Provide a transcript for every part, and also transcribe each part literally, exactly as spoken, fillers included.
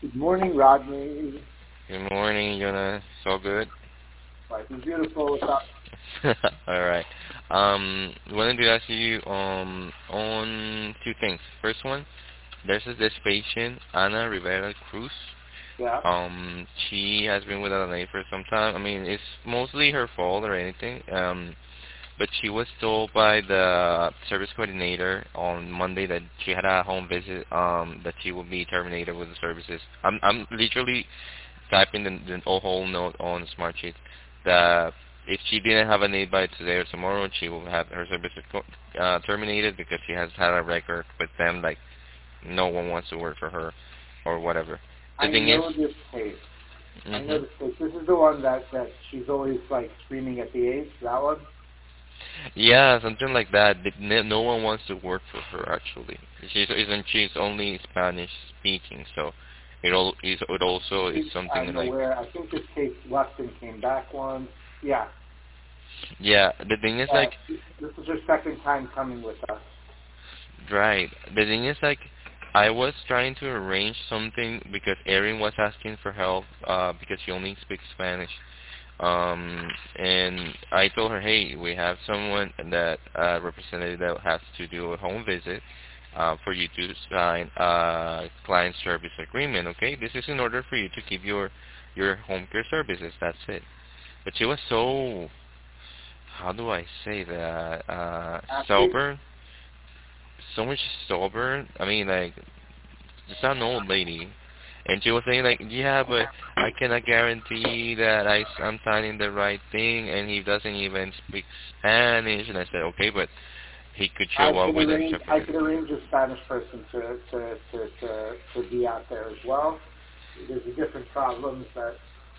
Good morning, Rodney. Good morning, Jonas. So good. Life is beautiful. What's up? All right. Um, wanted to ask you um on two things. First one, there's this patient, Ana Rivera Cruz. Yeah. Um, she has been with L N A for some time. I mean, it's mostly her fault or anything. Um, but she was told by the service coordinator on Monday that she had a home visit. Um, that she will be terminated with the services. I'm I'm literally typing the, the whole note on the smart sheet that if she didn't have a need by today or tomorrow, she will have her services co- uh, terminated because she has had a record with them like no one wants to work for her or whatever. The I thing is, know this case. I know hmm this case. This is the one that, that she's always like screaming at the aides. That one? yeah, something like that. The- No no one wants to work for her actually. She's isn't she's only Spanish speaking, so it all is it also is She, something I'm like aware. I think this case left and came back once. Yeah. yeah. The thing is Uh, like this is her second time coming with us. right. The thing is, like, I was trying to arrange something because Erin was asking for help uh, because she only speaks Spanish. Um, and I told her, hey, we have someone that uh, representative that has to do a home visit uh, for you to sign a client service agreement. Okay, this is in order for you to keep your your home care services. That's it. But she was so, how do I say that, uh, Ashley? sober, so much sober. I mean, like just an old lady, and she was saying like, yeah, but I cannot guarantee that I am signing the right thing, and he doesn't even speak Spanish. And I said, okay, but he could I show up can with arrange. I interpreter. can arrange a Spanish person to to to to, to be out there as well. There's a different problems that.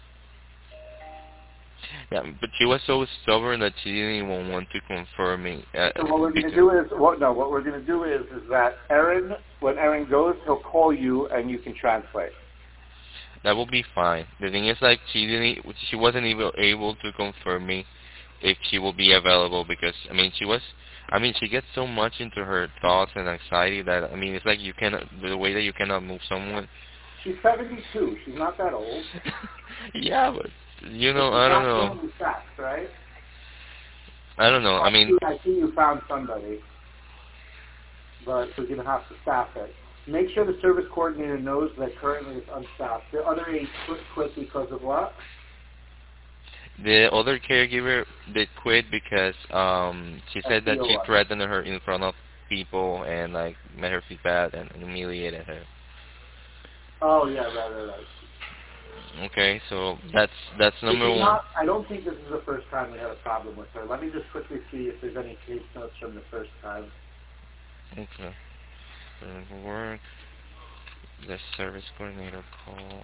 Yeah, but she was so stubborn that she didn't even want to confirm me uh, So what we're going to because do is, what no, what we're going to do is, is that Aaron, when Aaron goes, he'll call you and you can translate. that will be fine. The thing is, like, she didn't, she wasn't even able to confirm me if she will be available because I mean she was I mean she gets so much into her thoughts and anxiety that I mean it's like you cannot the way that you cannot move someone. She's seventy-two. She's not that old. Yeah, but you But know she's I don't not know normally fast, right? I don't know I I mean see, I see you found somebody, but we're going to have to staff it. Make sure the service coordinator knows that currently it's unstaffed. The other eight quit, quit because of what? the other caregiver did quit because um she I said see that you she one. threatened her in front of people and like made her feel bad and humiliated her. Oh, yeah, right, right, right. Okay, so that's that's This number is one. not, I don't think this is the first time we had a problem with her. Let me just quickly see if there's any case notes from the first time. Okay, so work the service coordinator call.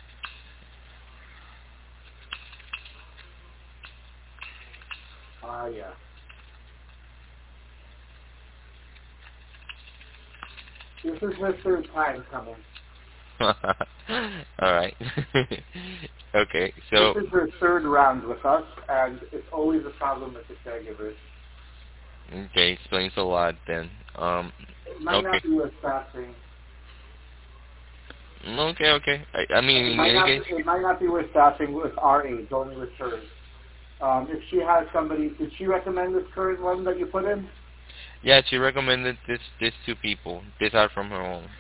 Ah, yeah. This is her third time coming. All right. Okay. This So, is her third round with us, and it's always a problem with the caregivers. okay, explains a lot then. Um, It might okay. not be worth staffing. Okay, okay. I, I mean, It in might any not. case, It might not be worth staffing with our aides, only with hers. Um, if she has somebody, did she recommend this current one that you put in? yeah, she recommended this this two people. These are from her home.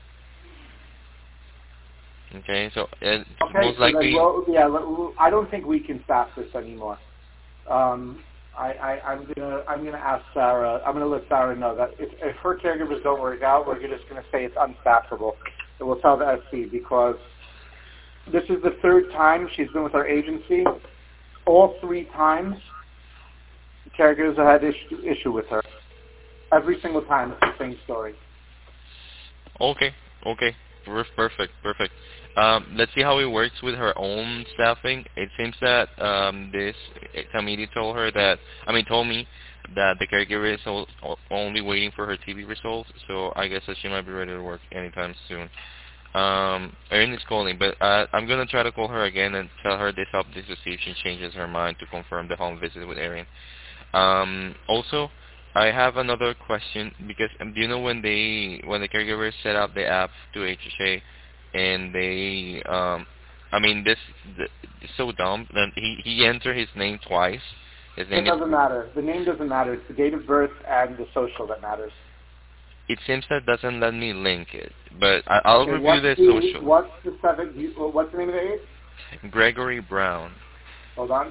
Okay, so uh, Okay, most so then, likely, well, yeah. l- I don't think we can staff this anymore. Um, I, I, I'm gonna, I'm gonna ask Sarah. I'm gonna let Sarah know that if, if her caregivers don't work out, we're just gonna say it's unstaffable. And we'll tell the S C because this is the third time she's been with our agency. All three times, caregivers have had issue, issue with her. Every single time, it's the same story. okay, okay, Per- perfect, perfect. Um, let's see how it works with her own staffing. It seems that um, this committee told her that, I mean, told me that the caregiver is o- o- only waiting for her T V results, so I guess that she might be ready to work anytime soon. Um, Erin is calling, but uh, I'm gonna try to call her again and tell her this update to see if she changes her mind to confirm the home visit with Erin. Um, also, I have another question because um, do you know when they when the caregivers set up the app to H H A, and they, um, I mean, this th- it's so dumb. Then he he entered his name twice. His It name is. doesn't matter. The name doesn't matter. It's the date of birth and the social that matters. It seems that doesn't let me link it, but I, I'll Okay, review what's the the social. what's the seven? You, what's the name of the eight? Gregory Brown. Hold on.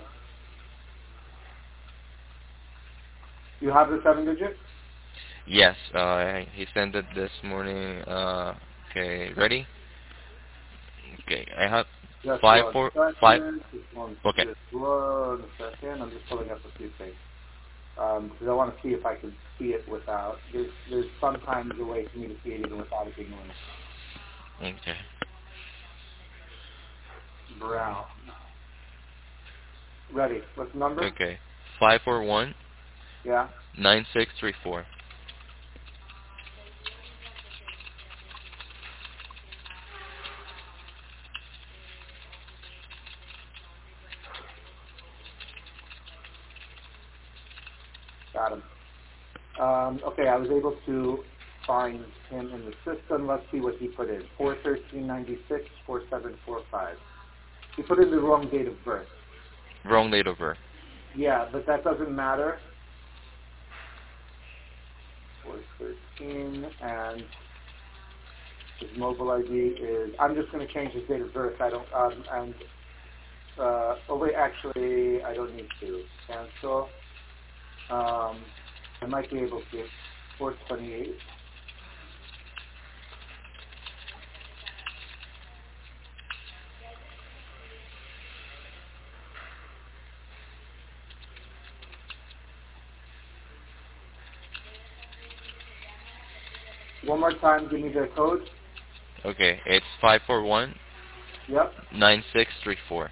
You have the seven digit? Yes, uh, he sent it this morning. Uh, okay, ready? Okay, I have Just five one four five. second. Just one, Okay, just one second. I'm just pulling up a few things. Um, because I want to see if I can see it without. There's there's sometimes a way for me to see it even without it being linked. okay, Brown. Ready. What's the number? okay. Five four one Yeah. nine six three four. Got him. Um, okay, I was able to find him in the system. Let's see what he put in. four thirteen ninety-six, four seven four five. He put in the wrong date of birth. Wrong date of birth. Yeah, but that doesn't matter. four thirteen, and his mobile I D is, I'm just going to change his date of birth. I don't, um, and, uh, oh wait, actually, I don't need to. Cancel. Um, I might be able to. four twenty-eight. One more time, give me the code. Okay, it's five four one Yep. nine six three four.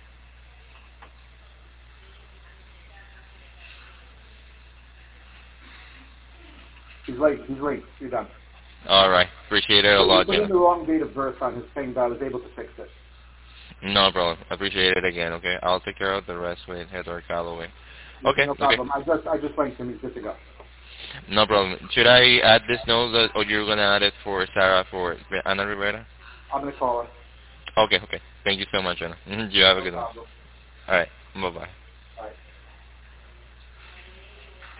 He's late. He's late. You're done. All right, appreciate it a So he lot, put in Jenna. the wrong date of birth on his thing, but I was able to fix it. No problem. Appreciate it again. Okay, I'll take care of the rest with Heather Calloway. No Okay, no okay, problem. I just I just linked him. He's good to go. no problem. Should I add this note that, or you're gonna add it for Sarah for Ana Rivera? I'm gonna call him. Okay, okay. Thank you so much, Jenna. You have a No good one. problem. All right, bye bye.